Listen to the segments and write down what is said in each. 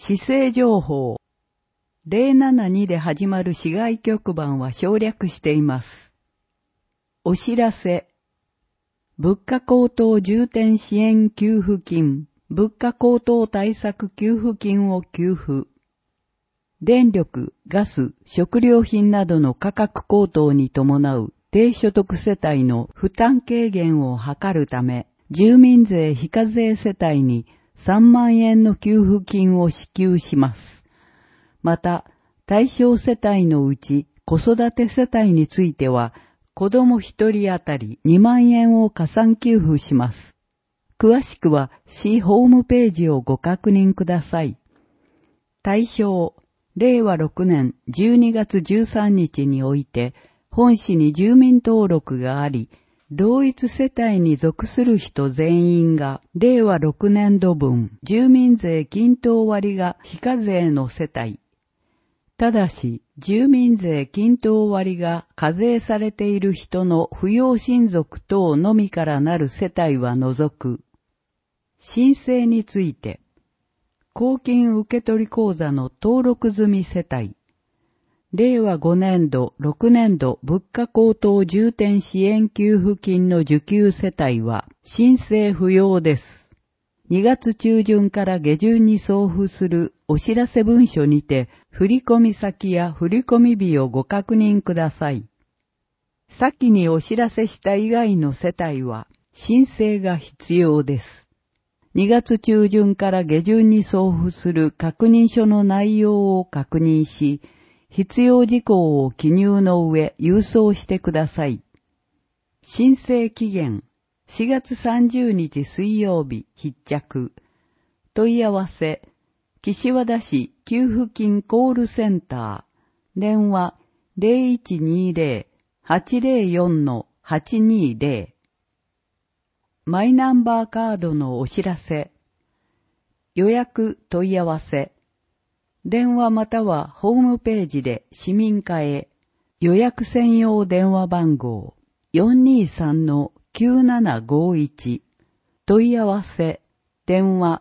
市政情報。072で始まる市外局番は省略しています。お知らせ。物価高騰重点支援給付金、物価高騰対策給付金を給付。電力、ガス、食料品などの価格高騰に伴う低所得世帯の負担軽減を図るため、住民税非課税世帯に3万円の給付金を支給します。また、対象世帯のうち子育て世帯については、子供1人当たり2万円を加算給付します。詳しくは市ホームページをご確認ください。対象、令和6年12月13日において、本市に住民登録があり、同一世帯に属する人全員が、令和6年度分、住民税均等割が非課税の世帯。ただし、住民税均等割が課税されている人の扶養親族等のみからなる世帯は除く。申請について、公金受取口座の登録済み世帯。令和5年度、6年度物価高騰重点支援給付金の受給世帯は申請不要です。2月中旬から下旬に送付するお知らせ文書にて振込先や振込日をご確認ください。先にお知らせした以外の世帯は申請が必要です。2月中旬から下旬に送付する確認書の内容を確認し、必要事項を記入の上郵送してください。申請期限4月30日水曜日必着。問い合わせ岸和田市給付金コールセンター電話 0120-804-820 マイナンバーカードのお知らせ予約問い合わせ電話またはホームページで市民課へ予約専用電話番号 423-9751 問い合わせ電話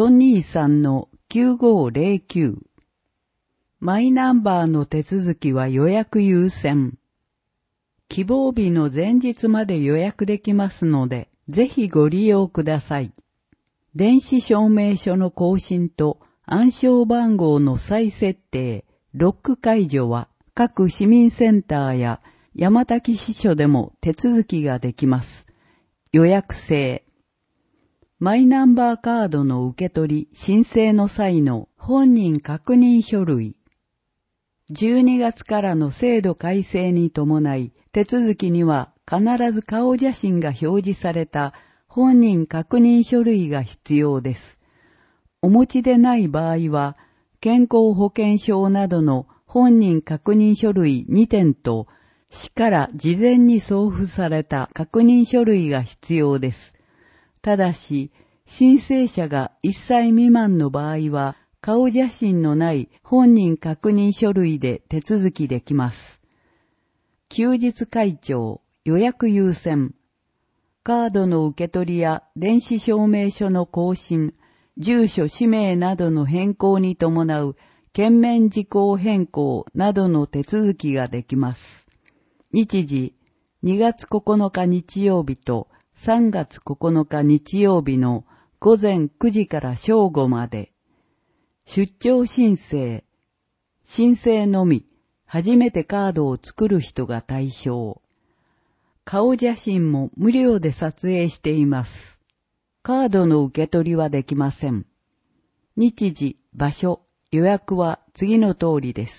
423-9509 マイナンバーの手続きは予約優先。希望日の前日まで予約できますのでぜひご利用ください。電子証明書の更新と暗証番号の再設定、ロック解除は各市民センターや山滝支所でも手続きができます。予約制。マイナンバーカードの受け取り、申請の際の本人確認書類。12月からの制度改正に伴い、手続きには必ず顔写真が表示された本人確認書類が必要です。お持ちでない場合は、健康保険証などの本人確認書類2点と、市から事前に送付された確認書類が必要です。ただし、申請者が1歳未満の場合は、顔写真のない本人確認書類で手続きできます。休日開帳、予約優先。カードの受け取りや電子証明書の更新、住所氏名などの変更に伴う券面事項変更などの手続きができます。日時、2月9日日曜日と3月9日日曜日の午前9時から正午まで。出張申請。申請のみ、初めてカードを作る人が対象。顔写真も無料で撮影しています。カードの受け取りはできません。日時、場所、予約は次の通りです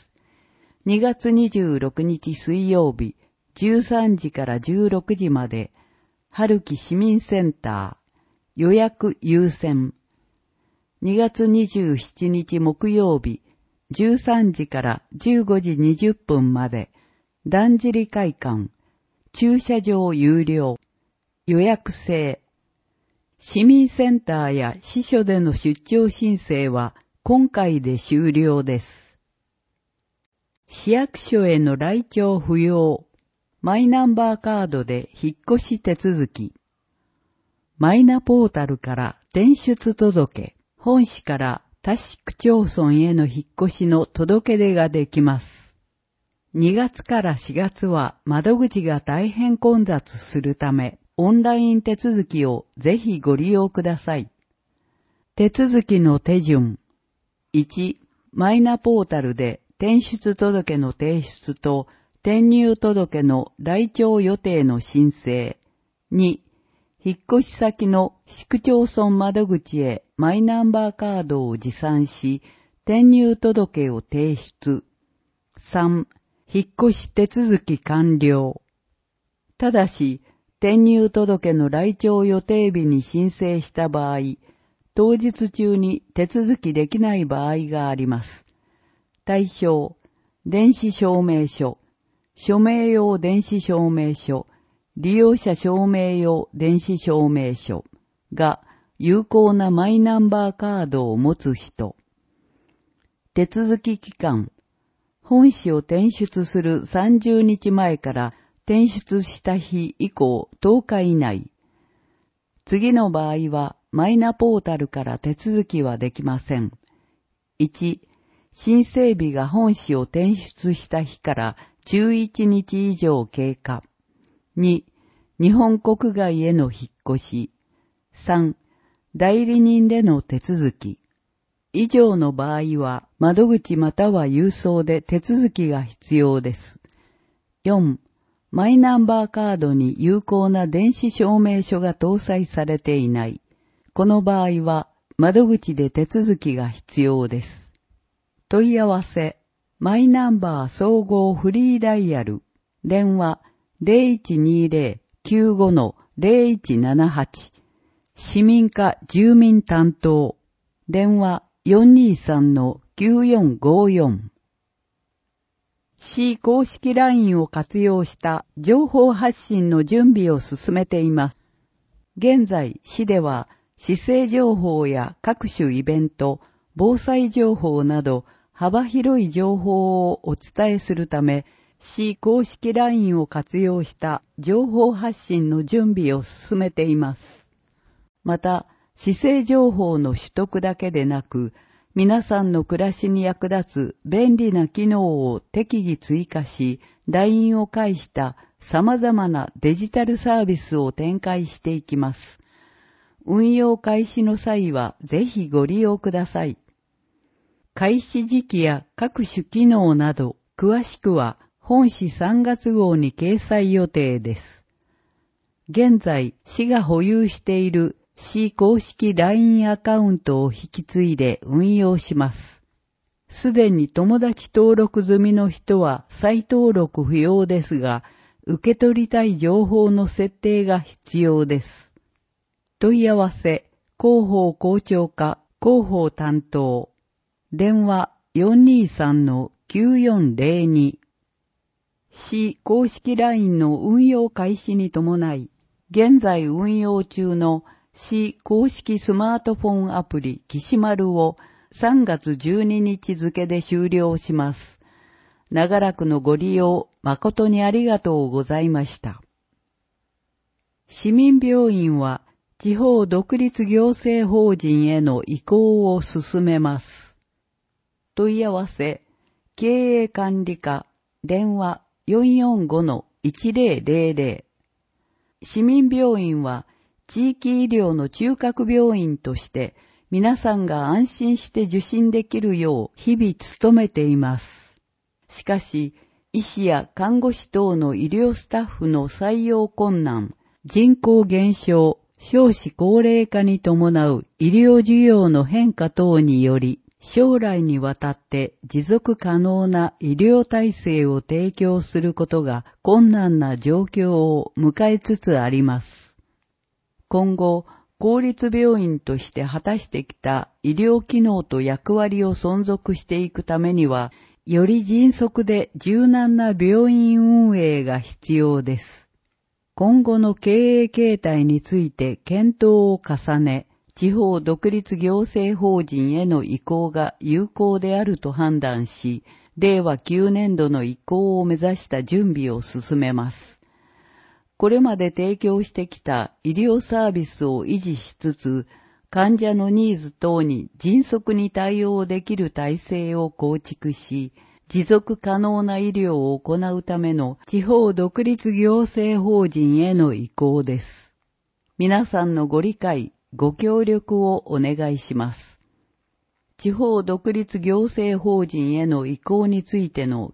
。2月26日水曜日、13時から16時まで、春木市民センター、予約優先。2月27日木曜日、13時から15時20分まで、だんじり会館、駐車場有料、予約制。市民センターや支所での出張申請は今回で終了です。市役所への来庁不要。マイナンバーカードで引っ越し手続き。マイナポータルから転出届、本市から他市区町村への引っ越しの届け出ができます。2月から4月は窓口が大変混雑するため、オンライン手続きをぜひご利用ください。手続きの手順。1、マイナポータルで転出届の提出と転入届の来庁予定の申請。2、引っ越し先の市区町村窓口へマイナンバーカードを持参し、転入届を提出。3、引っ越し手続き完了。ただし、転入届の来庁予定日に申請した場合、当日中に手続きできない場合があります。対象、電子証明書、署名用電子証明書、利用者証明用電子証明書が有効なマイナンバーカードを持つ人。手続き期間、本市を転出する30日前から転出した日以降10日以内。次の場合はマイナポータルから手続きはできません。1、申請日が本市を転出した日から11日以上経過。2、日本国外への引っ越し。3、代理人での手続き。以上の場合は窓口または郵送で手続きが必要です。4、マイナンバーカードに有効な電子証明書が搭載されていない。この場合は窓口で手続きが必要です。問い合わせ、マイナンバー総合フリーダイヤル、電話 0120-95-0178、市民課住民担当、電話 423-9454。市公式 LINE を活用した情報発信の準備を進めています。現在、市では市政情報や各種イベント、防災情報など幅広い情報をお伝えするため、市公式 LINE を活用した情報発信の準備を進めています。また、市政情報の取得だけでなく、皆さんの暮らしに役立つ便利な機能を適宜追加し、LINE を介した様々なデジタルサービスを展開していきます。運用開始の際はぜひご利用ください。開始時期や各種機能など、詳しくは本誌3月号に掲載予定です。現在、市が保有している市公式 LINE アカウントを引き継いで運用します。すでに友達登録済みの人は再登録不要ですが、受け取りたい情報の設定が必要です。問い合わせ、広報校長課、広報担当。電話 423-9402。市公式 LINE の運用開始に伴い、現在運用中の市公式スマートフォンアプリきしまるを3月12日付で終了します。長らくのご利用誠にありがとうございました。市民病院は地方独立行政法人への移行を進めます。問い合わせ、経営管理課、電話 445-1000。市民病院は地域医療の中核病院として皆さんが安心して受診できるよう日々努めています。しかし、医師や看護師等の医療スタッフの採用困難、人口減少、少子高齢化に伴う医療需要の変化等により、将来にわたって持続可能な医療体制を提供することが困難な状況を迎えつつあります。今後、公立病院として果たしてきた医療機能と役割を存続していくためには、より迅速で柔軟な病院運営が必要です。今後の経営形態について検討を重ね、地方独立行政法人への移行が有効であると判断し、令和9年度の移行を目指した準備を進めます。これまで提供してきた医療サービスを維持しつつ、 患者のニーズ等に迅速に対応できる体制を構築し、持続可能な医療を行うための地方独立行政法人への移行です。皆さんのご理解、ご協力をお願いします。地方独立行政法人への移行についての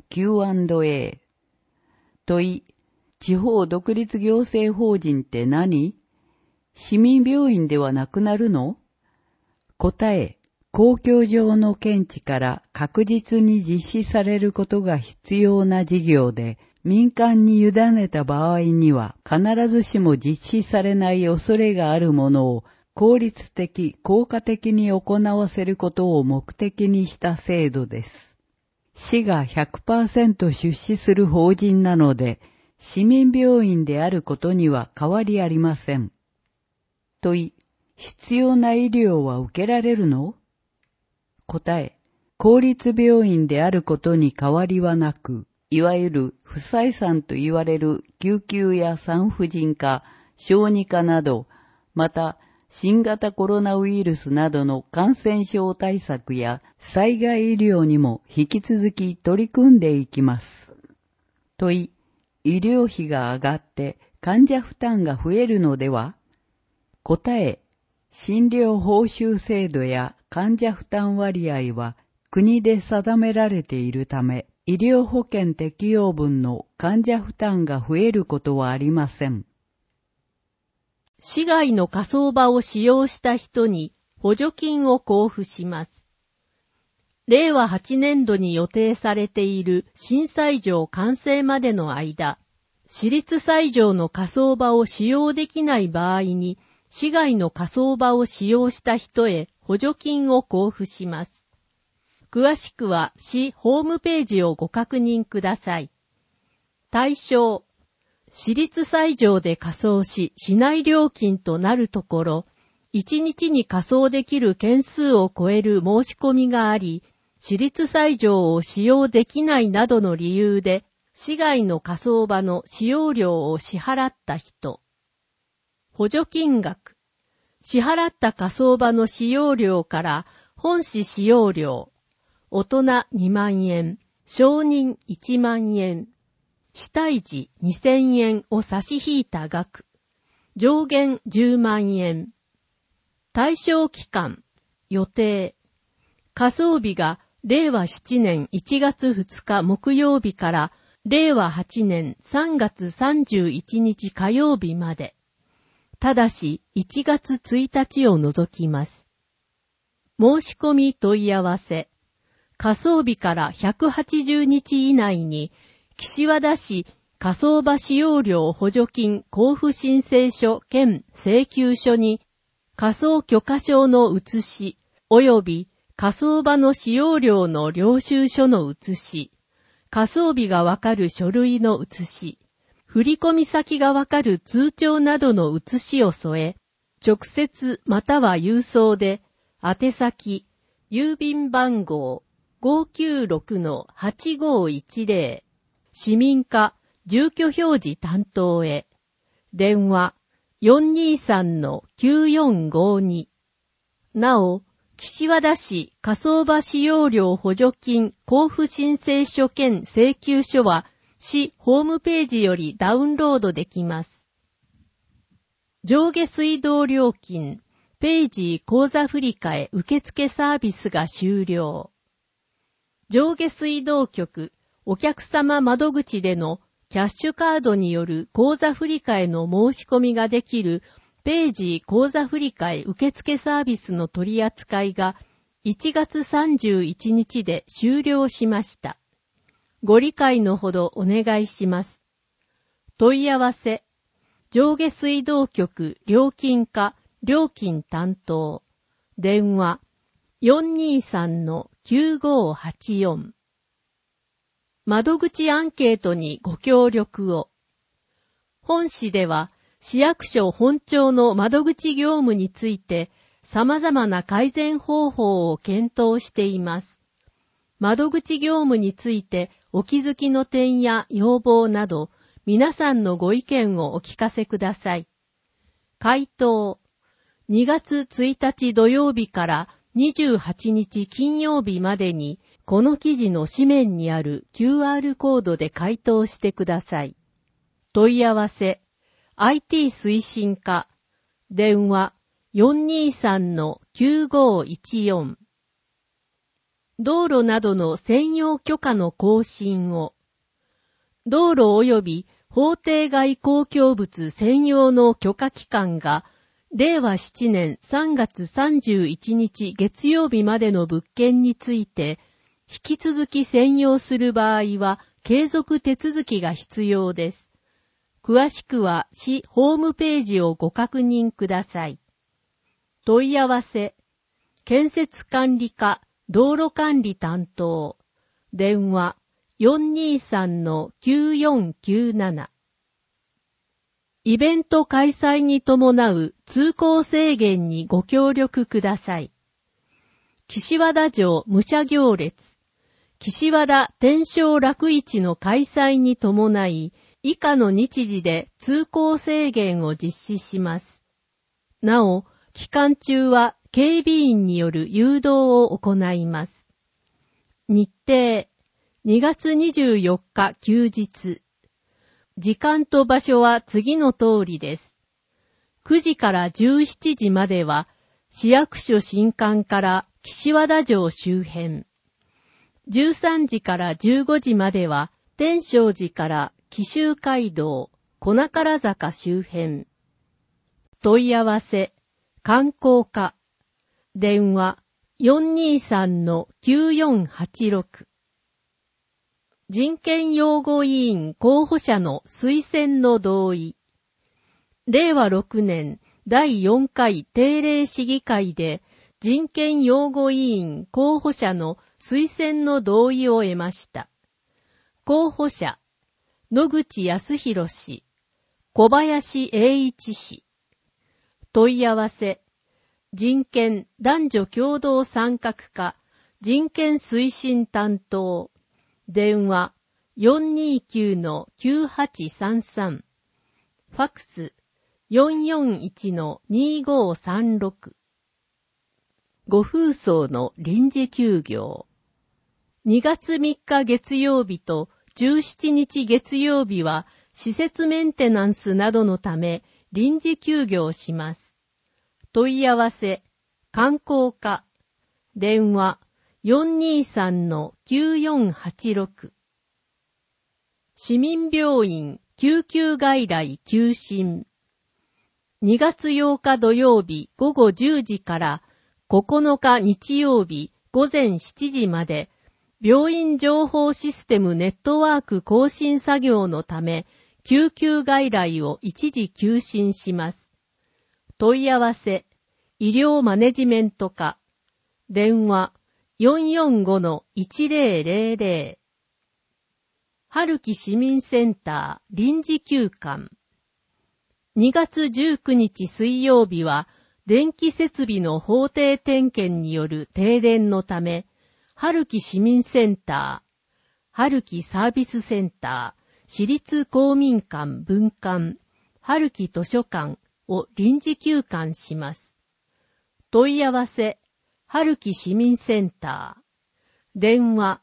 Q&A。問い、地方独立行政法人って何？市民病院ではなくなるの？答え、公共上の見地から確実に実施されることが必要な事業で、民間に委ねた場合には必ずしも実施されない恐れがあるものを効率的、効果的に行わせることを目的にした制度です。市が 100% 出資する法人なので、市民病院であることには変わりありません。問い、必要な医療は受けられるの？答え、公立病院であることに変わりはなく、いわゆる不採算と言われる救急や産婦人科、小児科など、また新型コロナウイルスなどの感染症対策や災害医療にも引き続き取り組んでいきます。問い、医療費が上がって患者負担が増えるのでは？答え、診療報酬制度や患者負担割合は国で定められているため、医療保険適用分の患者負担が増えることはありません。 市外の火葬場を使用した人に補助金を交付します。令和8年度に予定されている新斎場完成までの間、市立斎場の火葬場を使用できない場合に、市外の火葬場を使用した人へ補助金を交付します。詳しくは市ホームページをご確認ください。対象、市立斎場で火葬し、市内料金となるところ、1日に火葬できる件数を超える申し込みがあり、市立斎場を使用できないなどの理由で、市外の火葬場の使用料を支払った人。補助金額。支払った火葬場の使用料から本市使用料。大人2万円、少人1万円。死体時2000円を差し引いた額。上限10万円。対象期間。予定。火葬日が令和7年1月2日木曜日から令和8年3月31日火曜日まで。ただし1月1日を除きます。申し込み問い合わせ。火葬日から180日以内に、岸和田市火葬場使用料補助金交付申請書兼請求書に、火葬許可証の写し、及び火葬場の使用料の領収書の写し、火葬日がわかる書類の写し、振込先がわかる通帳などの写しを添え、直接または郵送で、宛先、郵便番号 596-8510、市民課住居表示担当へ、電話 423-9452。なお、岸和田市火葬場使用料補助金交付申請書兼請求書は、市ホームページよりダウンロードできます。上下水道料金、ページ口座振替受付サービスが終了。上下水道局、お客様窓口でのキャッシュカードによる口座振替の申し込みができるページ口座振替受付サービスの取り扱いが1月31日で終了しました。ご理解のほどお願いします。問い合わせ、上下水道局料金課料金担当、電話 423-9584。窓口アンケートにご協力を。本市では市役所本庁の窓口業務について様々な改善方法を検討しています。窓口業務についてお気づきの点や要望など、皆さんのご意見をお聞かせください。回答。 2月1日土曜日から28日金曜日までに、この記事の紙面にある QR コードで回答してください。問い合わせ、IT 推進課、電話 423-9514。道路などの専用許可の更新を、道路及び法定外公共物専用の許可期間が、令和7年3月31日月曜日までの物件について、引き続き専用する場合は、継続手続きが必要です。詳しくは市ホームページをご確認ください。問い合わせ、建設管理課、道路管理担当、電話 423-9497。イベント開催に伴う通行制限にご協力ください。岸和田城武者行列、岸和田天正楽市の開催に伴い、以下の日時で通行制限を実施します。なお、期間中は警備員による誘導を行います。日程、2月24日休日。時間と場所は次の通りです。9時から17時までは、市役所新館から岸和田城周辺。13時から15時までは、天正寺から紀州街道、小宝坂周辺。問い合わせ、観光課。電話、423-9486。人権擁護委員候補者の推薦の同意。令和6年第4回定例市議会で人権擁護委員候補者の推薦の同意を得ました。候補者、野口康弘氏、小林英一氏。問い合わせ、人権男女共同参画課、人権推進担当。電話 429-9833。ファクス 441-2536。ご風葬の臨時休業。2月3日月曜日と17日月曜日は施設メンテナンスなどのため臨時休業します。問い合わせ、観光課。電話423-9486。市民病院救急外来休診。2月8日土曜日午後10時から9日日曜日午前7時まで病院情報システムネットワーク更新作業のため救急外来を一時休診します。問い合わせ、医療マネジメント課。電話445-1000。春木市民センター臨時休館。2月19日水曜日は電気設備の法定点検による停電のため、春木市民センター、春木サービスセンター、市立公民館分館、春木図書館を臨時休館します。問い合わせ、春木市民センター。電話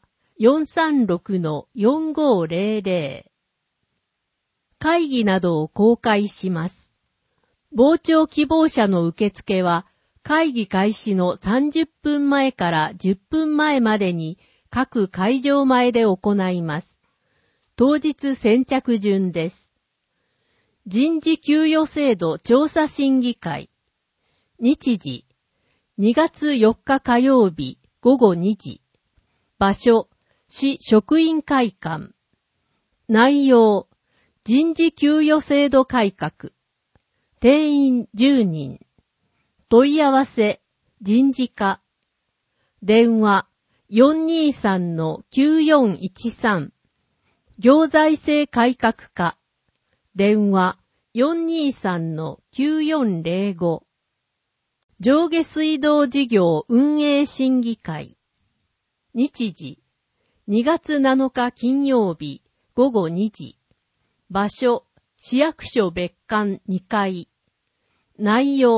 436-4500。会議などを公開します。傍聴希望者の受付は、会議開始の30分前から10分前までに各会場前で行います。当日先着順です。人事給与制度調査審議会。日時、2月4日火曜日午後2時。場所、市職員会館。内容、人事給与制度改革。定員10人。問い合わせ、人事課。電話、423-9413。行財政改革課。電話、423-9405。上下水道事業運営審議会。日時、2月7日金曜日午後2時。場所、市役所別館2階。内容、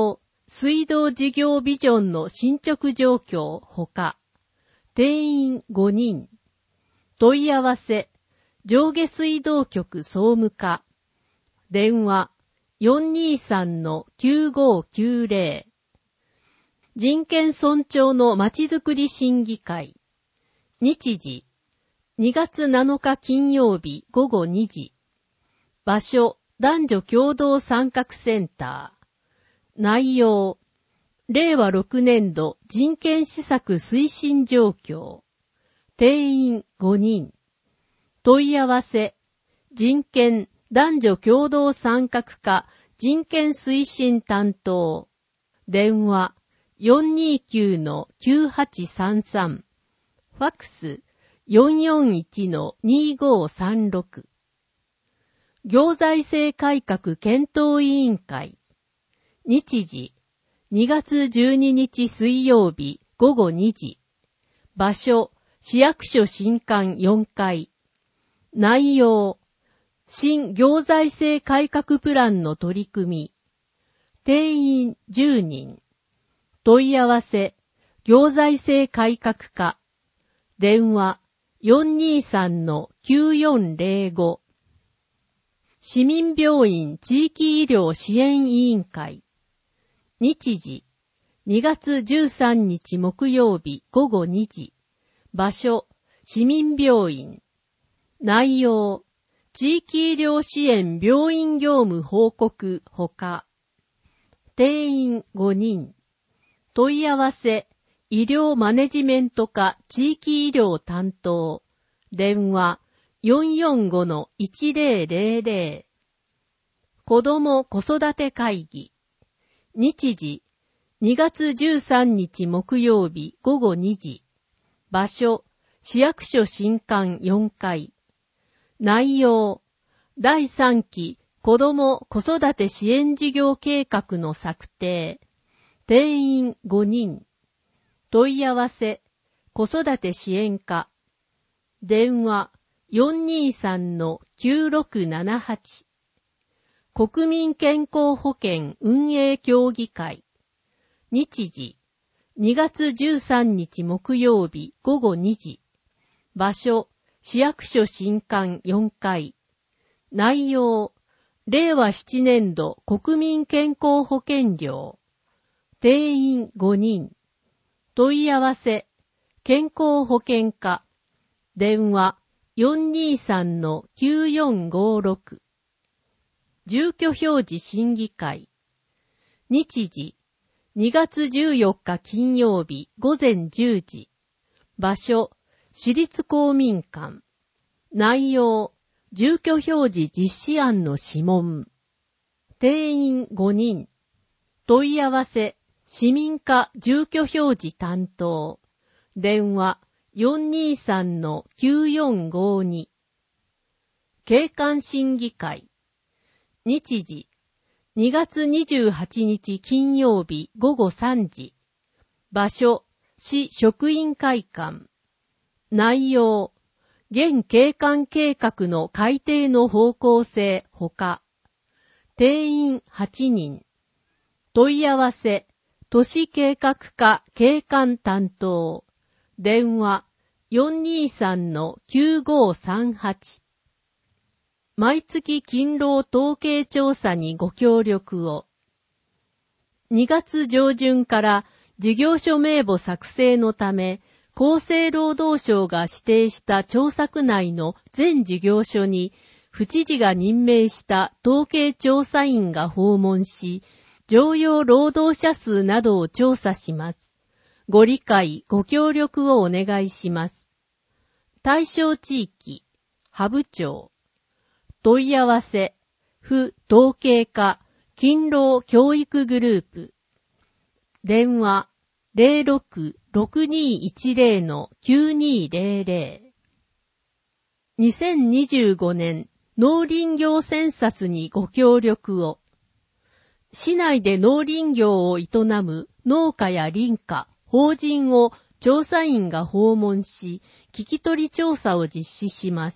水道事業ビジョンの進捗状況ほか、定員5人。問い合わせ、上下水道局総務課。電話、423-9590。人権尊重のまちづくり審議会。日時、2月7日金曜日午後2時。場所、男女共同参画センター。内容、令和6年度人権施策推進状況。定員5人。問い合わせ、人権男女共同参画課人権推進担当。電話、429-9833。ファックス、441-2536。行財政改革検討委員会。日時、2月12日水曜日午後2時。場所、市役所新館4階。内容、新行財政改革プランの取り組み。定員10人。問い合わせ、行財政改革課。電話、423-9405。市民病院地域医療支援委員会。日時、2月13日木曜日午後2時。場所、市民病院。内容、地域医療支援病院業務報告ほか。定員5人。問い合わせ、医療マネジメント課地域医療担当。電話、445-1000。子ども子育て会議。日時、2月13日木曜日午後2時。場所、市役所新館4階。内容、第3期子ども子育て支援事業計画の策定。定員5人。問い合わせ、子育て支援課。電話、423-9678。国民健康保険運営協議会。日時、2月13日木曜日午後2時。場所、市役所新館4階。内容、令和7年度国民健康保険料。定員5人。問い合わせ、健康保険課。電話、423-9456。住居表示審議会。日時、2月14日金曜日午前10時。場所、市立公民館。内容、住居表示実施案の諮問。定員5人。問い合わせ、市民課住居表示担当。電話、423-9452。景観審議会。日時、2月28日金曜日午後3時。場所、市職員会館。内容、現景観計画の改定の方向性ほか。定員8人。問い合わせ、都市計画課景観担当。電話、423-9538。毎月勤労統計調査にご協力を。2月上旬から事業所名簿作成のため、厚生労働省が指定した調査区内の全事業所に、府知事が任命した統計調査員が訪問し、常用労働者数などを調査します。ご理解、ご協力をお願いします。対象地域、ハブ町。問い合わせ、府統計課、勤労教育グループ。電話、06-6210-9200。2025年農林業センサスにご協力を。市内で農林業を営む農家や林家、法人を調査員が訪問し、聞き取り調査を実施します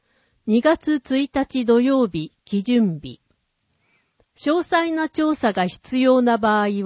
。2月1日土曜日、基準日。詳細な調査が必要な場合は、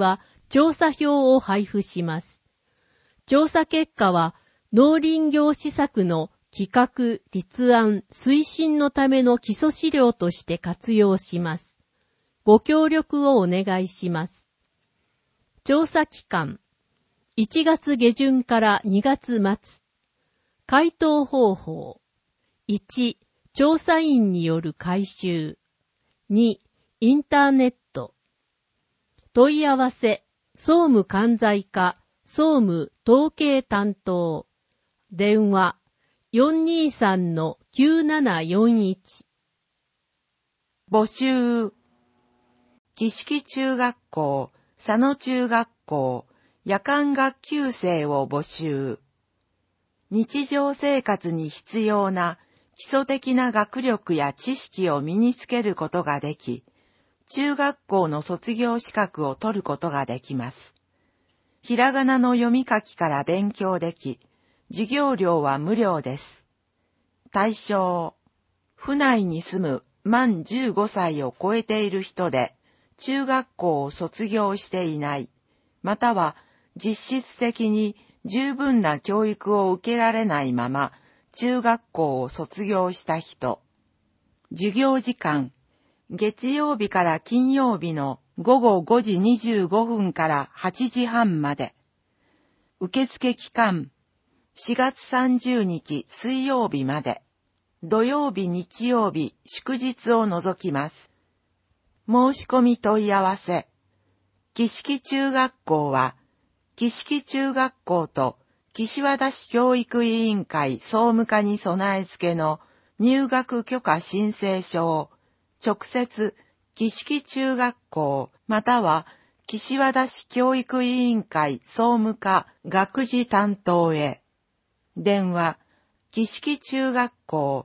調査票を配布します。調査結果は農林業施策の企画、立案、推進のための基礎資料として活用します。ご協力をお願いします。調査期間、1月下旬から2月末。回答方法。1、調査員による回収。2、インターネット。問い合わせ、総務管財課、総務統計担当。電話、423-9741。 募集。木式中学校、佐野中学校、夜間学級生を募集。日常生活に必要な基礎的な学力や知識を身につけることができ、中学校の卒業資格を取ることができます。ひらがなの読み書きから勉強でき、授業料は無料です。対象、府内に住む満15歳を超えている人で、中学校を卒業していない、または実質的に十分な教育を受けられないまま、中学校を卒業した人。授業時間、月曜日から金曜日の午後5時25分から8時半まで。受付期間、4月30日水曜日まで。土曜日日曜日祝日を除きます。申し込み問い合わせ。木式中学校は、木式中学校と岸和田市教育委員会総務課に備え付けの入学許可申請書を直接木式中学校または岸和田市教育委員会総務課学事担当へ。電話、木式中学校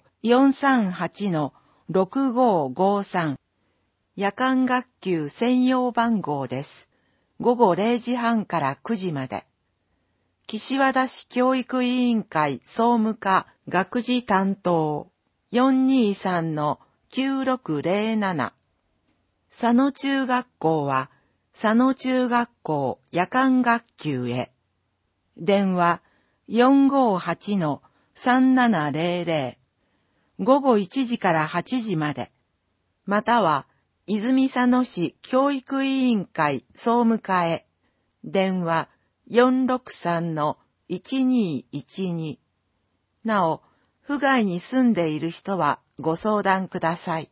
438-6553 夜間学級専用番号です。午後0時半から9時まで。岸和田市教育委員会総務課学事担当 423-9607。佐野中学校は佐野中学校夜間学級へ。電話 458-3700。午後1時から8時まで。または泉佐野市教育委員会総務課へ。電話 463-1212。なお、府外に住んでいる人はご相談ください。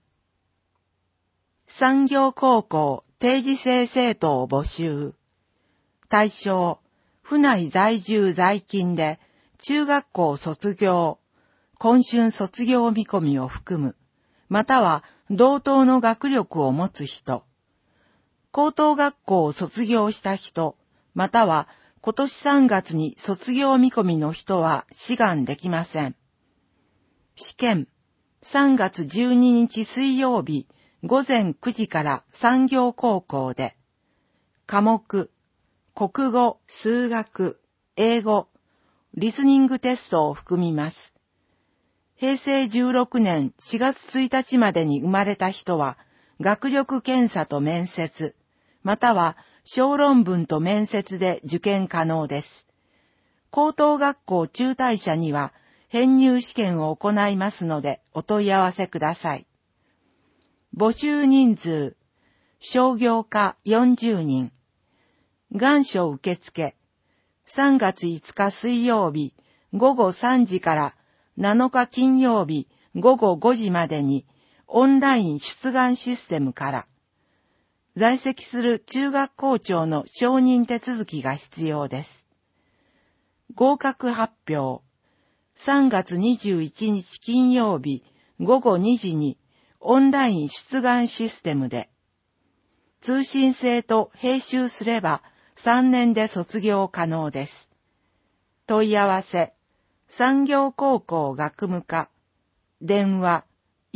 産業高校定時制生徒を募集。対象、府内在住在勤で中学校卒業、今春卒業見込みを含む、または同等の学力を持つ人、高等学校を卒業した人、または今年3月に卒業見込みの人は志願できません。試験、3月12日水曜日午前9時から産業高校で、科目、国語、数学、英語、リスニングテストを含みます。平成16年4月1日までに生まれた人は、学力検査と面接、または小論文と面接で受験可能です。高等学校中退者には、編入試験を行いますので、お問い合わせください。募集人数、商業科40人。願書受付、3月5日水曜日午後3時から7日金曜日午後5時までにオンライン出願システムから、在籍する中学校長の承認手続きが必要です。合格発表、3月21日金曜日午後2時にオンライン出願システムで、通信制と併習すれば3年で卒業可能です。問い合わせ、産業高校学務課、電話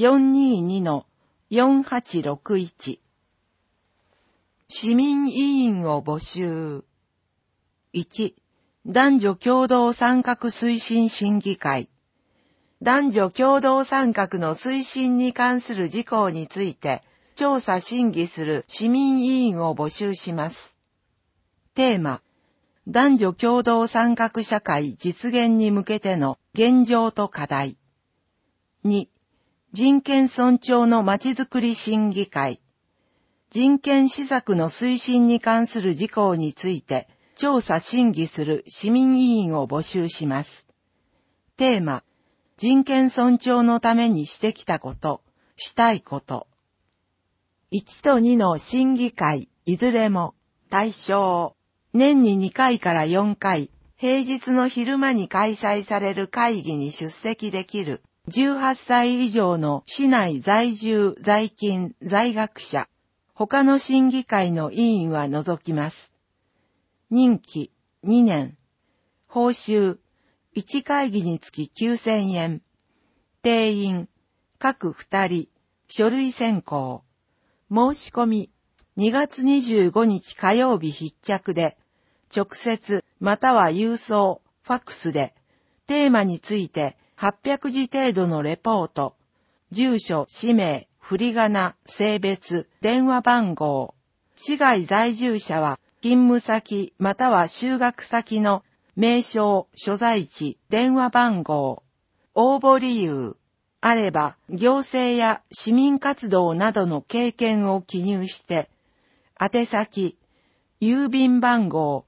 422-4861。市民委員を募集。1、男女共同参画推進審議会。男女共同参画の推進に関する事項について調査審議する市民委員を募集します。 テーマ、男女共同参画社会実現に向けての現状と課題。2、人権尊重のまちづくり審議会。人権施策の推進に関する事項について調査審議する市民委員を募集します。テーマ、人権尊重のためにしてきたこと、したいこと。1と2の審議会、いずれも対象。年に2回から4回、平日の昼間に開催される会議に出席できる18歳以上の市内在住、在勤、在学者。他の審議会の委員は除きます。任期2年。報酬1会議につき9000円。定員各2人。書類選考。申し込み2月25日火曜日必着で、直接または郵送、ファックスで、テーマについて800字程度のレポート、住所、氏名、振り仮名、性別、電話番号。市外在住者は、勤務先または就学先の名称、所在地、電話番号。応募理由。あれば、行政や市民活動などの経験を記入して、宛先、郵便番号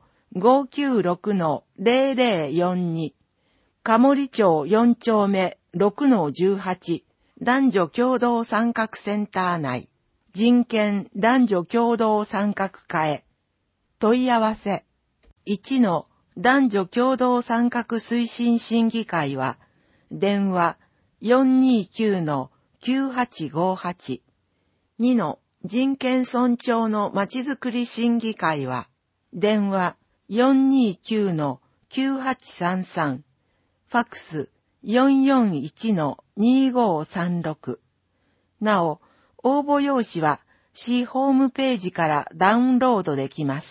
596-0042、鴨里町4丁目 6-18、男女共同参画センター内、人権男女共同参画課へ。問い合わせ。1の男女共同参画推進審議会は、電話 429-9858。2の人権尊重のまちづくり審議会は、電話 429-9833。ファックス 441-2536。なお、応募用紙は市ホームページからダウンロードできます。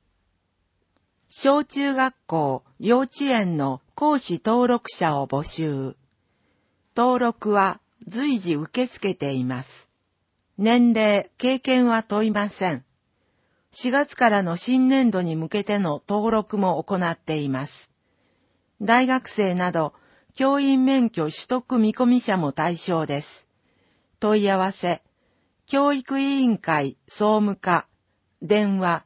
小中学校、幼稚園の講師登録者を募集。登録は随時受け付けています。年齢、経験は問いません。4月からの新年度に向けての登録も行っています。大学生など、教員免許取得見込み者も対象です。問い合わせ、教育委員会総務課、電話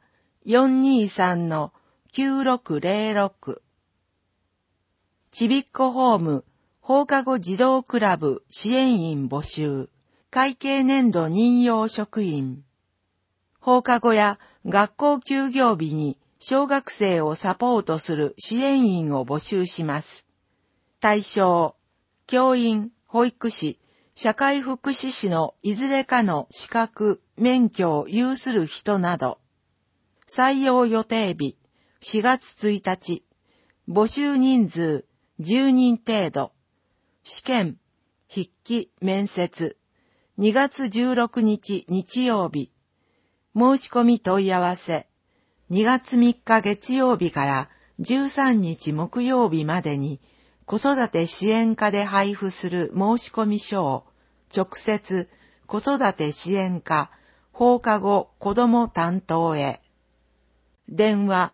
423-9606。ちびっこホーム、放課後児童クラブ支援員募集。会計年度任用職員。放課後や学校休業日に小学生をサポートする支援員を募集します。対象、教員、保育士、社会福祉士のいずれかの資格、免許を有する人など。採用予定日、4月1日。募集人数、10人程度。試験、筆記、面接。2月16日日曜日。申し込み問い合わせ。2月3日月曜日から13日木曜日までに子育て支援課で配布する申し込み書を直接子育て支援課放課後子ども担当へ。電話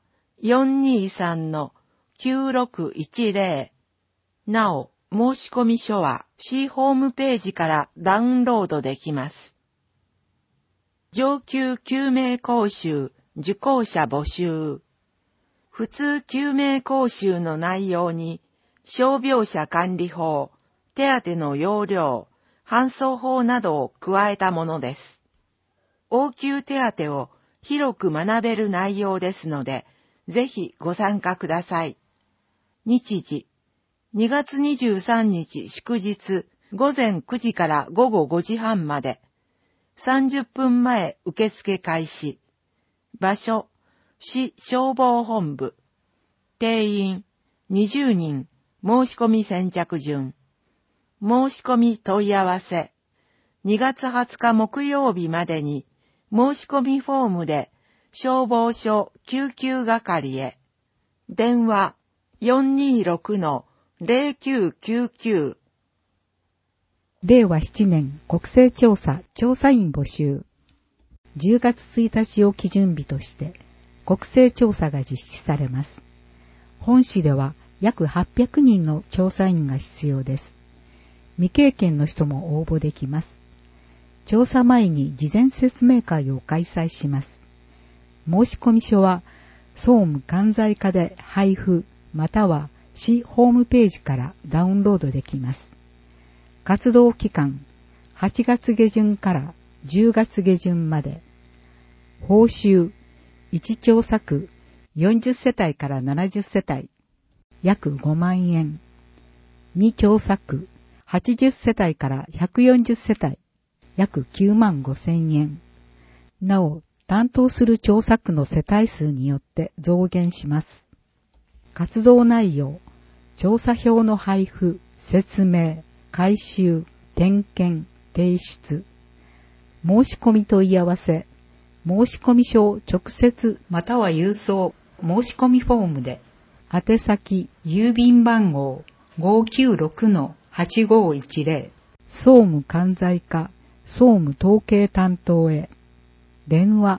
423-9610。なお、申し込み書は市ホームページからダウンロードできます。上級救命講習受講者募集。普通救命講習の内容に傷病者管理法、手当の要領、搬送法などを加えたものです。応急手当を広く学べる内容ですので、ぜひご参加ください。日時、2月23日祝日午前9時から午後5時半まで。30分前受付開始。場所、市消防本部。定員、20人。申し込み先着順。申し込み問い合わせ。2月20日木曜日までに、申し込みフォームで、消防署救急係へ。電話、426-0999。 令和7年国勢調査調査員募集。10月1日を基準日として、 国勢調査が実施されます。本市では約800人の調査員が必要です。未経験の人も応募できます。調査前に事前説明会を開催します。申込書は総務管財課で配布または市ホームページからダウンロードできます。活動期間8月下旬から10月下旬まで。報酬1調査区40世帯から70世帯約5万円。2調査区80世帯から140世帯約9万5千円。なお、担当する調査区の世帯数によって増減します。活動内容、調査票の配布、説明、回収、点検、提出。申し込み問い合わせ、申込書を直接または郵送、申込フォームで、宛先、郵便番号 596-8510、総務管財課、総務統計担当へ。電話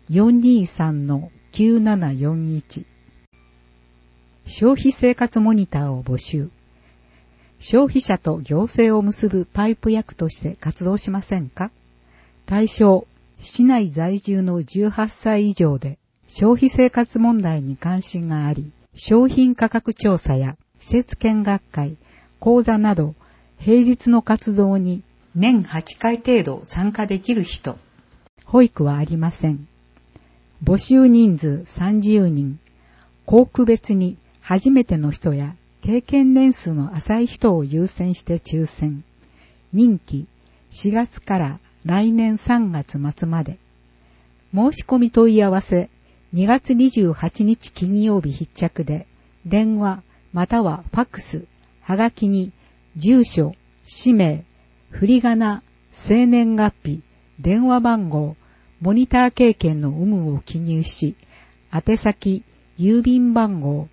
423-9741。消費生活モニターを募集。消費者と行政を結ぶパイプ役として活動しませんか？対象、市内在住の18歳以上で消費生活問題に関心があり、商品価格調査や施設見学会、講座など平日の活動に年8回程度参加できる人。保育はありません。募集人数30人。校区別に初めての人や経験年数の浅い人を優先して抽選。任期4月から来年3月末まで。申し込み問い合わせ2月28日金曜日必着で、電話またはファックス、はがきに住所、氏名、振り仮名、生年月日、電話番号、モニター経験の有無を記入し、宛先、郵便番号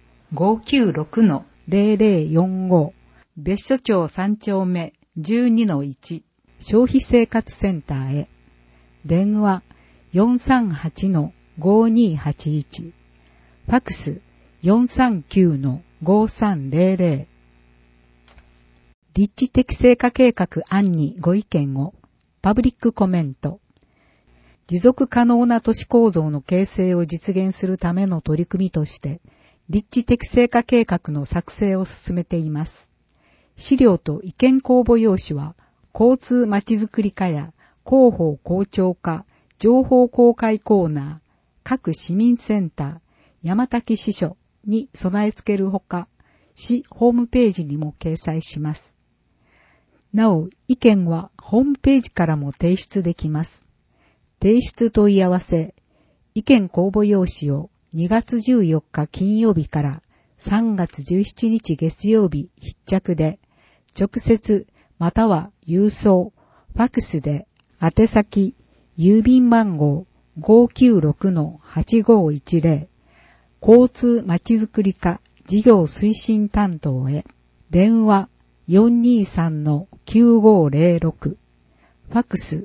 596-0045、別所町3丁目 12-1、消費生活センターへ。電話 438-5281、ファックス 439-5300。立地適正化計画案にご意見を。パブリックコメント。持続可能な都市構造の形成を実現するための取り組みとして、立地適正化計画の作成を進めています。資料と意見公募用紙は、交通まちづくり課や広報広聴課、情報公開コーナー、各市民センター、山滝支所に備え付けるほか、市ホームページにも掲載します。なお、意見はホームページからも提出できます。提出問い合わせ、意見公募用紙を2月14日金曜日から3月17日月曜日必着で、直接または郵送、ファックスで宛先、郵便番号 596-8510、交通まちづくり課事業推進担当へ。電話 423-9506、ファックス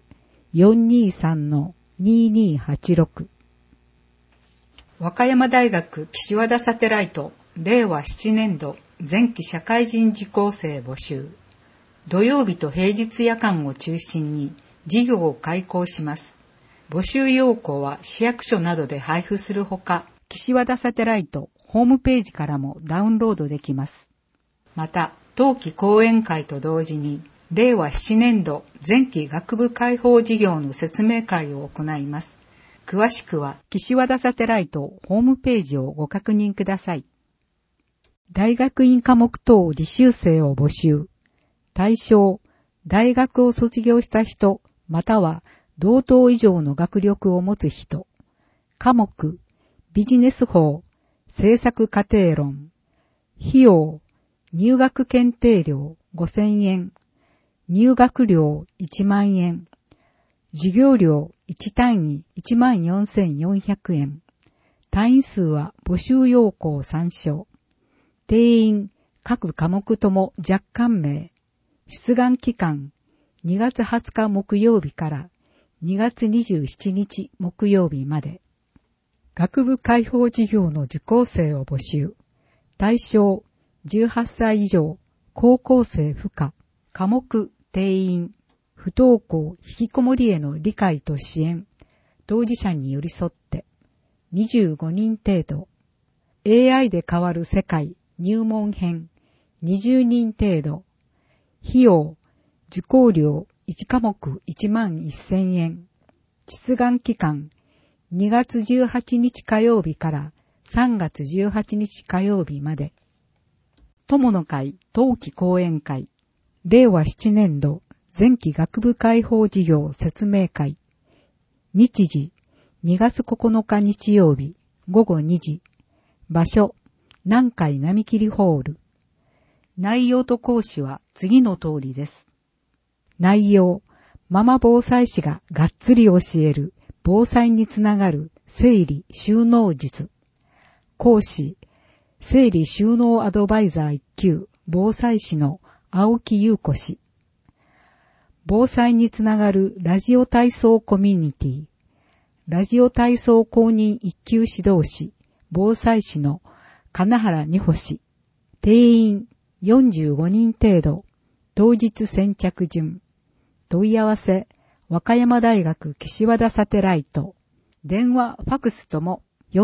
423-2286。和歌山大学岸和田サテライト令和7年度前期社会人受講生募集。土曜日と平日夜間を中心に事業を開講します。募集要項は市役所などで配布するほか、岸和田サテライトホームページからもダウンロードできます。また、冬季講演会と同時に、令和7年度前期学部開放事業の説明会を行います。詳しくは、岸和田サテライトホームページをご確認ください。大学院科目等履修生を募集。対象、大学を卒業した人、または同等以上の学力を持つ人。科目、ビジネス法、政策過程論。費用、入学検定料5000円。入学料1万円。授業料1単位14,400円。単位数は募集要項参照。定員、各科目とも若干名。出願期間、2月20日木曜日から2月27日木曜日まで。 学部開放事業の受講生を募集。対象、18歳以上、高校生不可、科目、定員、不登校、引きこもりへの理解と支援、当事者に寄り添って、25人程度。AI で変わる世界、入門編、20人程度。費用、受講料1科目11,000円。出願期間、2月18日火曜日から3月18日火曜日まで。友の会冬季講演会、令和7年度前期学部開放事業説明会。日時、2月9日日曜日午後2時。場所、南海並切ホール。内容と講師は次の通りです。内容、ママ防災士ががっつり教える防災につながる整理収納術。講師、整理収納アドバイザー1級防災士の青木優子氏。防災につながるラジオ体操コミュニティ。ラジオ体操公認1級指導士、防災士の金原美穂氏。定員45人程度。当日先着順。問い合わせ、和歌山大学岸和田サテライト。電話、ファクスとも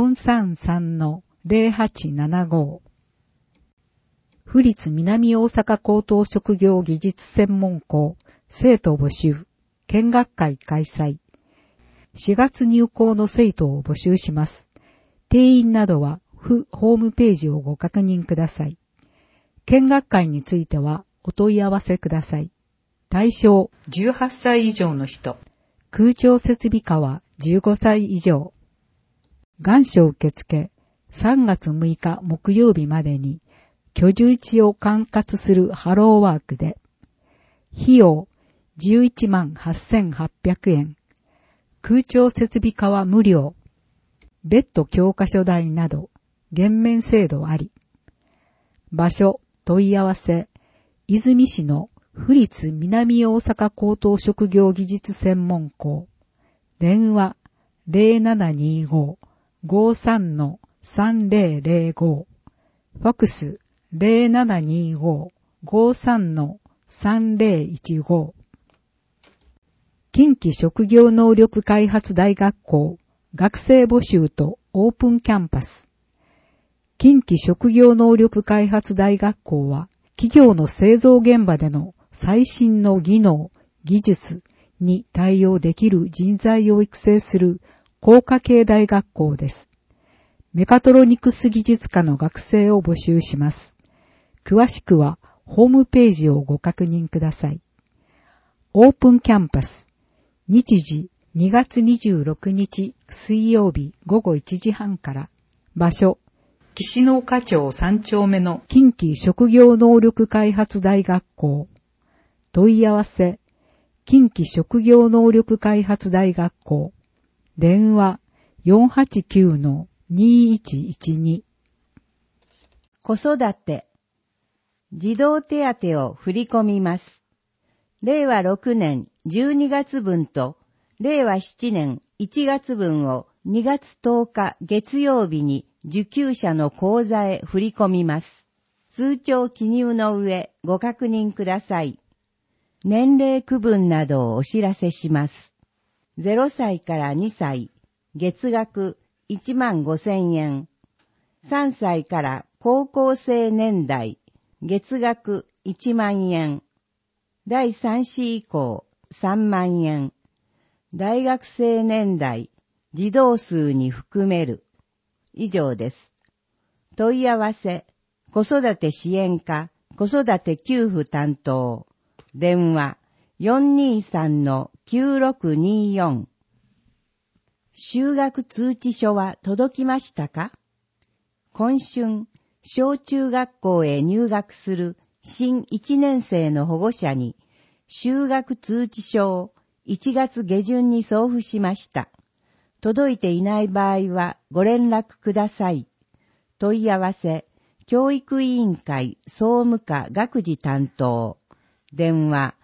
433-0875。府立南大阪高等職業技術専門校、生徒募集、見学会開催。4月入校の生徒を募集します。定員などは、府ホームページをご確認ください。見学会については、お問い合わせください。対象、 18歳以上の人。 空調設備課は15歳以上。願書受付、3月6日木曜日までに、居住地を管轄するハローワークで、費用118,800円。空調設備課は無料。別途教科書代など、減免制度あり。場所、問い合わせ、泉市の府立南大阪高等職業技術専門校。電話、0725-53-3005。ファクス、0725-53-3015。近畿職業能力開発大学校、学生募集とオープンキャンパス。近畿職業能力開発大学校は、企業の製造現場での最新の技能、技術に対応できる人材を育成する工科系大学校です。メカトロニクス技術科の学生を募集します。詳しくはホームページをご確認ください。オープンキャンパス。日時2月26日水曜日午後1時半から。場所、 岸の岡町3丁目の近畿職業能力開発大学校。問い合わせ、近畿職業能力開発大学校。電話 489-2112。 子育て。児童手当を振り込みます。令和6年12月分と令和7年1月分を2月10日月曜日に受給者の口座へ振り込みます。通帳記入の上ご確認ください。年齢区分などをお知らせします。0歳から2歳、月額15,000円。3歳から高校生年代、月額1万円。第3子以降、3万円。大学生年代、児童数に含める。以上です。問い合わせ、子育て支援課、子育て給付担当。電話 423-9624。就学通知書は届きましたか？今春、小中学校へ入学する新1年生の保護者に、就学通知書を1月下旬に送付しました。届いていない場合はご連絡ください。問い合わせ、教育委員会総務課学事担当。電話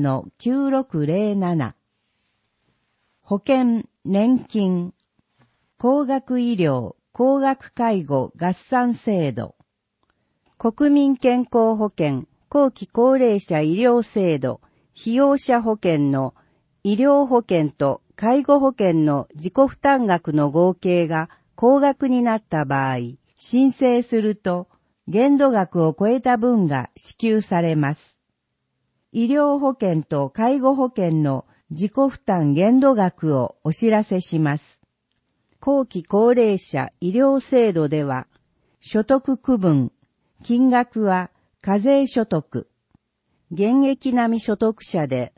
423-9607。保険、年金。 高額医療、高額介護合算制度、国民健康保険、後期高齢者医療制度、被用者保険の医療保険と介護保険の自己負担額の合計が高額になった場合、申請すると限度額を超えた分が支給されます。医療保険と介護保険の自己負担限度額をお知らせします。後期高齢者医療制度では、所得区分、金額は課税所得、現役並み所得者で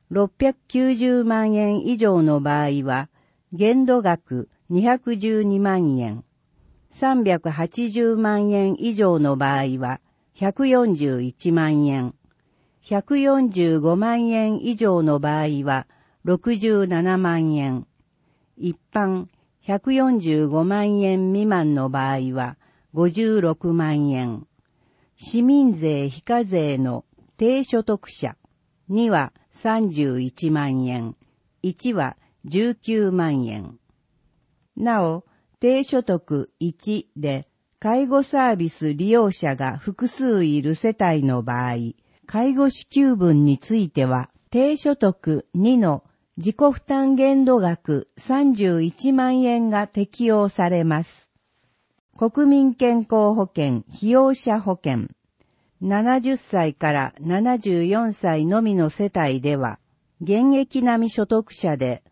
690万円以上の場合は、限度額212万円、380万円以上の場合は141万円、145万円以上の場合は67万円、一般145万円未満の場合は56万円、市民税非課税の低所得者2は31万円、1は19万円。なお、低所得1で介護サービス利用者が複数いる世帯の場合、介護支給分については、低所得2の自己負担限度額31万円が適用されます。国民健康保険、被用者保険、70歳から74歳のみの世帯では、現役並み所得者で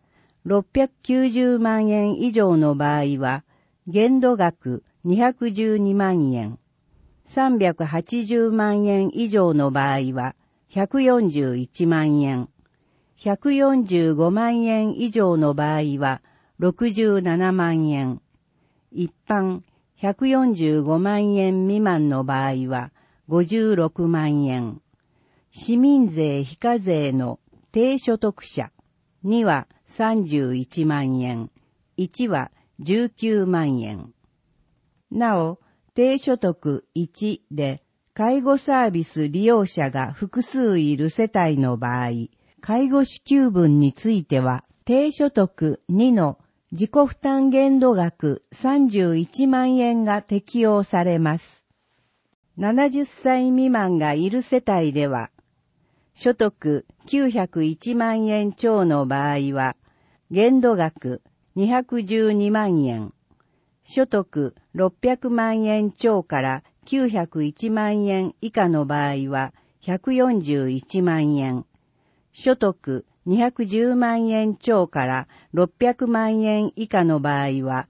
690万円以上の場合は、限度額212万円、380万円以上の場合は141万円、145万円以上の場合は67万円、一般145万円未満の場合は56万円、市民税非課税の低所得者2は31万円、1は19万円。なお、低所得1で介護サービス利用者が複数いる世帯の場合、介護支給分については、低所得2の自己負担限度額31万円が適用されます。70歳未満がいる世帯では、所得901万円超の場合は、限度額212万円、所得600万円超から901万円以下の場合は141万円、所得210万円超から600万円以下の場合は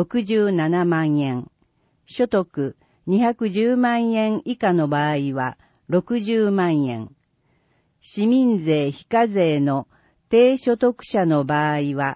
67万円、所得210万円以下の場合は60万円、市民税非課税の低所得者の場合は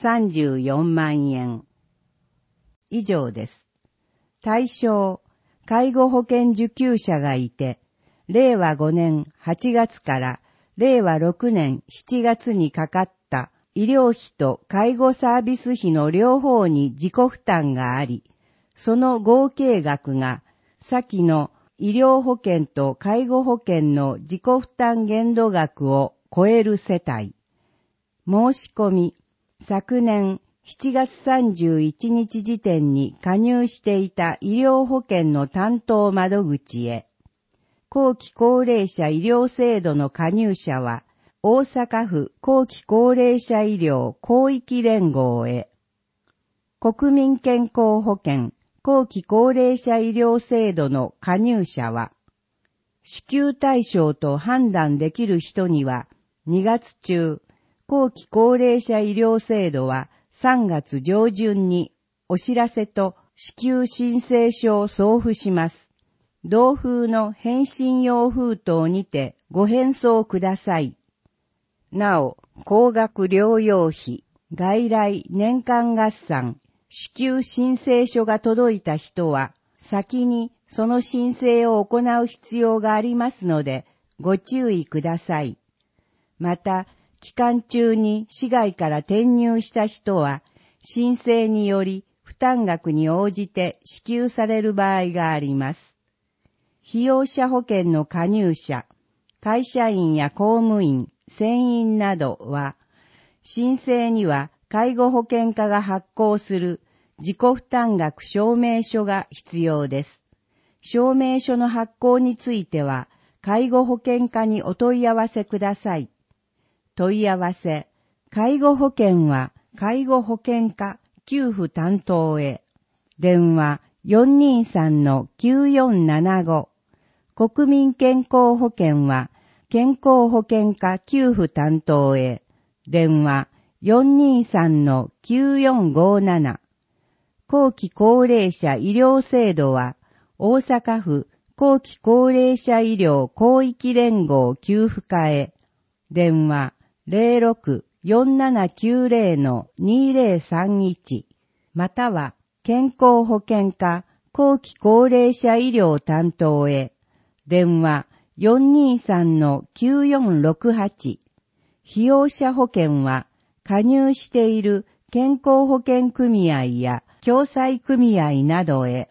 34万円。以上です。対象、介護保険受給者がいて、令和5年8月から令和6年7月にかかった医療費と介護サービス費の両方に自己負担があり、その合計額が先の医療保険と介護保険の自己負担限度額を超える世帯。申し込み、昨年7月31日時点に加入していた医療保険の担当窓口へ。後期高齢者医療制度の加入者は、大阪府後期高齢者医療広域連合へ。国民健康保険後期高齢者医療制度の加入者は、支給対象と判断できる人には、2月中、後期高齢者医療制度は3月上旬にお知らせと支給申請書を送付します。同封の返信用封筒にてご返送ください。なお、高額療養費、外来年間合算、支給申請書が届いた人は、先にその申請を行う必要がありますので、ご注意ください。また、期間中に市外から転入した人は、申請により負担額に応じて支給される場合があります。被用者保険の加入者、会社員や公務員、船員などは、申請には介護保険課が発行する自己負担額証明書が必要です。証明書の発行については、介護保険課にお問い合わせください。問い合わせ、介護保険は介護保険課給付担当へ。電話 423-9475。国民健康保険は健康保険課給付担当へ。電話 423-9457。後期高齢者医療制度は大阪府後期高齢者医療広域連合給付課へ。電話 06-4790-2031 または健康保険課後期高齢者医療担当へ。電話 423-9468。被用者保険は加入している健康保険組合や共済組合などへ。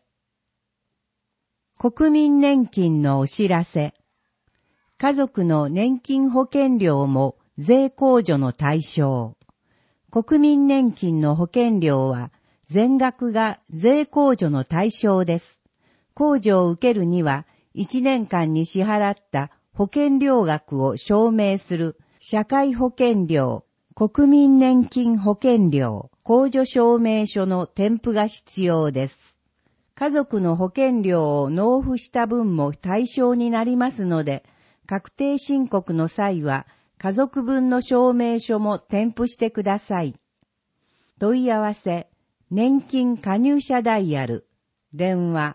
国民年金のお知らせ。家族の年金保険料も税控除の対象。国民年金の保険料は全額が税控除の対象です。控除を受けるには1年間に支払った保険料額を証明する社会保険料、国民年金保険料、控除証明書の添付が必要です。家族の保険料を納付した分も対象になりますので、確定申告の際は家族分の証明書も添付してください。問い合わせ、年金加入者ダイヤル、電話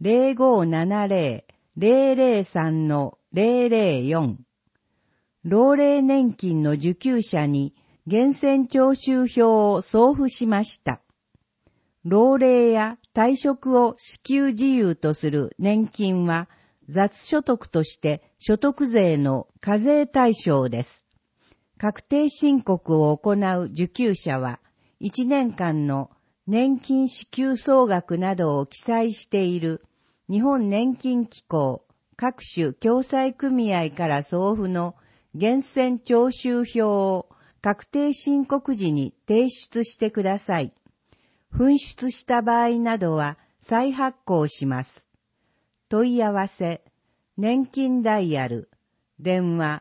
0570-003-004。老齢年金の受給者に源泉徴収票を送付しました。老齢や退職を支給自由とする年金は雑所得として所得税の課税対象です。確定申告を行う受給者は1年間の年金支給総額などを記載している日本年金機構各種共済組合から送付の源泉徴収票を確定申告時に提出してください。紛失した場合などは再発行します。問い合わせ、年金ダイヤル、電話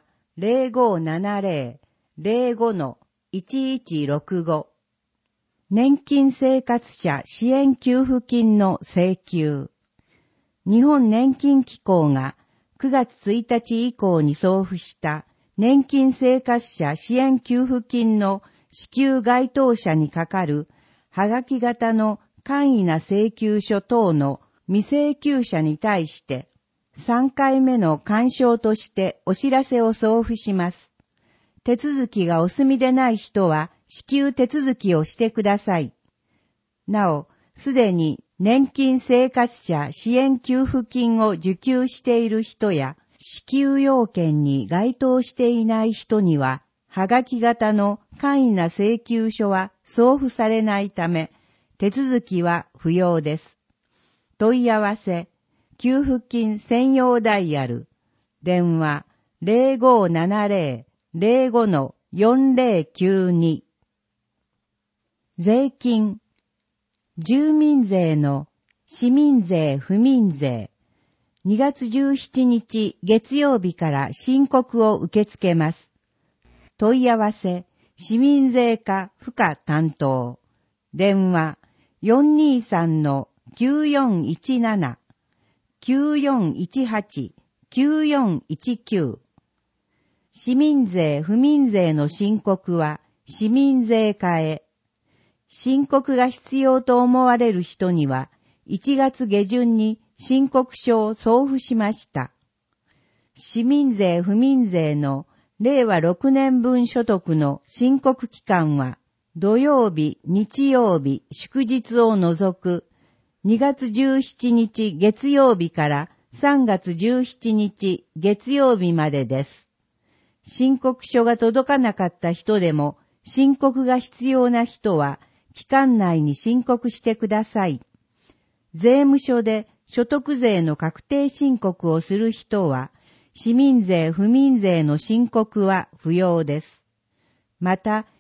0570-05-1165。年金生活者支援給付金の請求。日本年金機構が9月1日以降に送付した年金生活者支援給付金の支給該当者にかかるはがき型の簡易な請求書等の未請求者に対して3回目の勧奨としてお知らせを送付します。手続きがお済みでない人は支給手続きをしてください。なお、すでに年金生活者支援給付金を受給している人や支給要件に該当していない人には、はがき型の簡易な請求書は送付されないため、手続きは不要です。問い合わせ、給付金専用ダイヤル、電話 0570-05-4092。税金、住民税の市民税不民税、2月17日月曜日から申告を受け付けます。問い合わせ、市民税課付加担当。電話、423-9417、9418、9419。市民税不民税の申告は市民税課へ。申告が必要と思われる人には、1月下旬に申告書を送付しました。市民税不民税の令和6年分所得の申告期間は、土曜日、日曜日、祝日を除く2月17日月曜日から3月17日月曜日までです。申告書が届かなかった人でも、申告が必要な人は、期間内に申告してください。税務署で所得税の確定申告をする人は、市民税不民税の申告は不要です。また、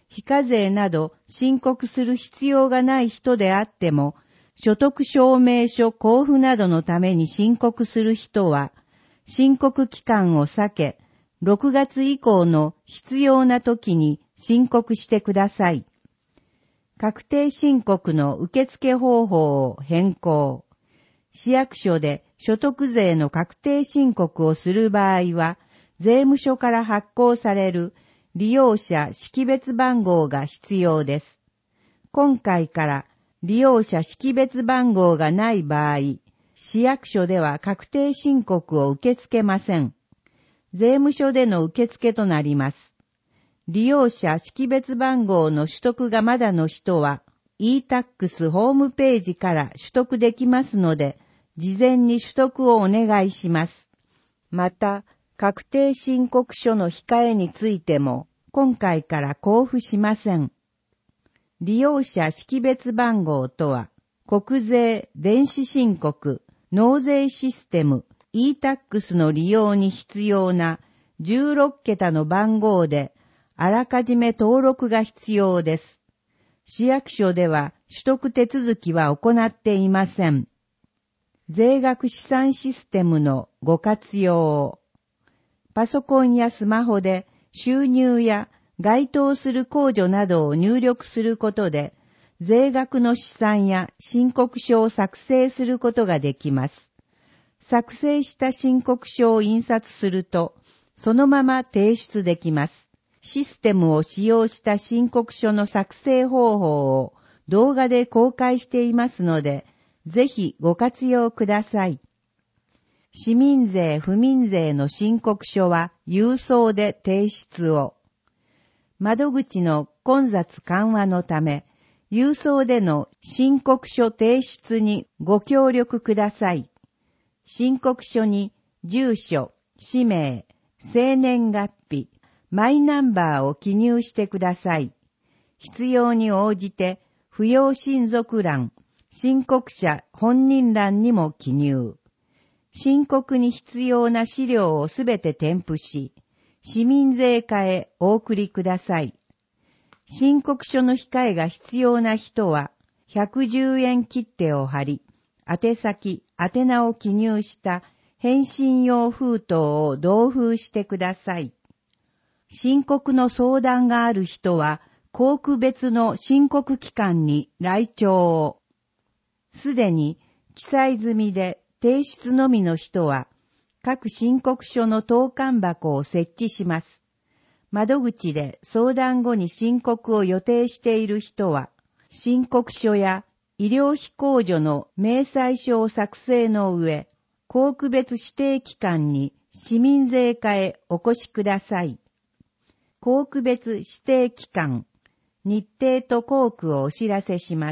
非課税など申告する必要がない人であっても、所得証明書交付などのために申告する人は、申告期間を避け、6月以降の必要な時に申告してください。確定申告の受付方法を変更。市役所で所得税の確定申告をする場合は、税務署から発行される利用者識別番号が必要です。今回から利用者識別番号がない場合、市役所では確定申告を受け付けません。税務署での受付となります。利用者識別番号の取得がまだの人は、e-tax ホームページから取得できますので、事前に取得をお願いします。また、確定申告書の控えについても、今回から交付しません。利用者識別番号とは、国税電子申告、納税システム、e-tax の利用に必要な16桁の番号で、あらかじめ登録が必要です。市役所では取得手続きは行っていません。税額試算システムのご活用を。パソコンやスマホで収入や該当する控除などを入力することで、税額の試算や申告書を作成することができます。作成した申告書を印刷すると、そのまま提出できます。システムを使用した申告書の作成方法を動画で公開していますので、ぜひご活用ください。市民税・不民税の申告書は郵送で提出を。窓口の混雑緩和のため、郵送での申告書提出にご協力ください。申告書に住所、氏名、生年月日、マイナンバーを記入してください。必要に応じて、扶養親族欄、申告者本人欄にも記入。申告に必要な資料をすべて添付し、市民税課へお送りください。申告書の控えが必要な人は、110円切手を貼り、宛先、宛名を記入した返信用封筒を同封してください。申告の相談がある人は、校区別の申告機関に来庁を。すでに記載済みで提出のみの人は、各申告書の投函箱を設置します。窓口で相談後に申告を予定している人は、申告書や医療費控除の明細書を作成の上、校区別指定機関に市民税課へお越しください。校区別指定機関、日程と校区をお知らせします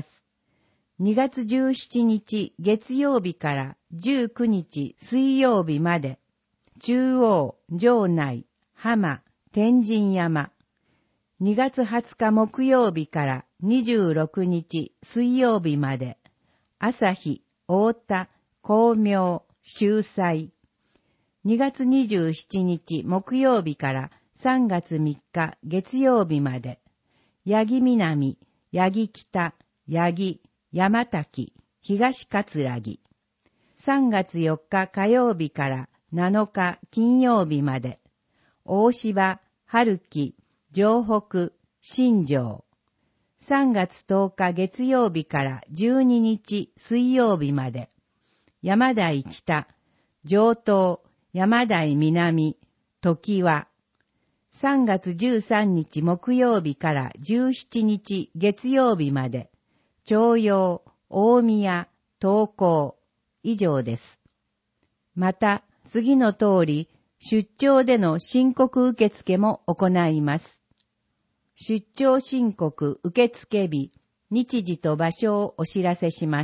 。2月17日月曜日から19日水曜日まで、中央、城内、浜、天神山。2月20日木曜日から26日水曜日まで、朝日、太田、光明、秀才。2月27日木曜日から3月3日月曜日まで、八木南、八木北、八木、山滝、東葛城。3月4日火曜日から7日金曜日まで、大芝、春木、城北、新城。3月10日月曜日から12日水曜日まで、山台北、上東、山台南、常盤。3月13日木曜日から17日月曜日まで、朝陽、大宮、東港。以上です。また、次の通り、出張での申告受付も行います。出張申告受付日、日時と場所をお知らせします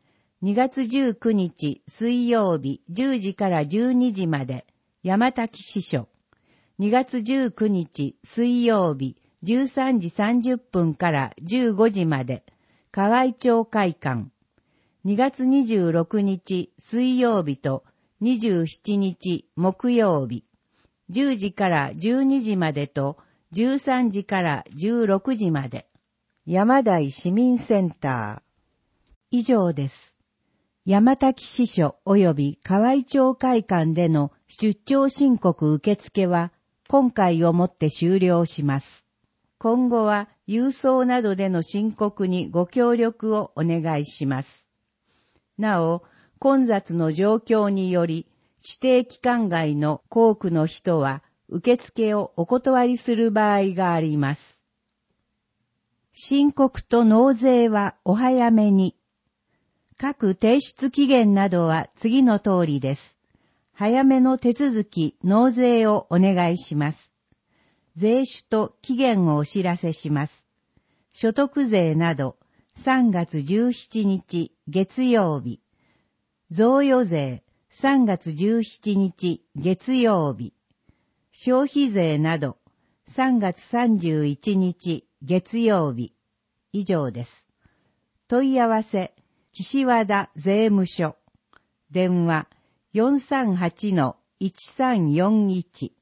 。2月19日水曜日10時から12時まで、山滝支所。2月19日水曜日13時30分から15時まで、河合町会館。2月26日水曜日と27日木曜日、10時から12時までと 13時から16時まで。山台市民センター。以上です。山滝支所及び河合町会館での出張申告受付は今回をもって終了します。今後は郵送などでの申告にご協力をお願いします。なお、混雑の状況により指定期間外の校区の人は受付をお断りする場合があります。申告と納税はお早めに。各提出期限などは次の通りです。早めの手続き、納税をお願いします。税種と期限をお知らせします。所得税など3月17日月曜日。贈与税3月17日月曜日。消費税など3月31日月曜日。以上です。問い合わせ岸和田税務署。電話 438-1341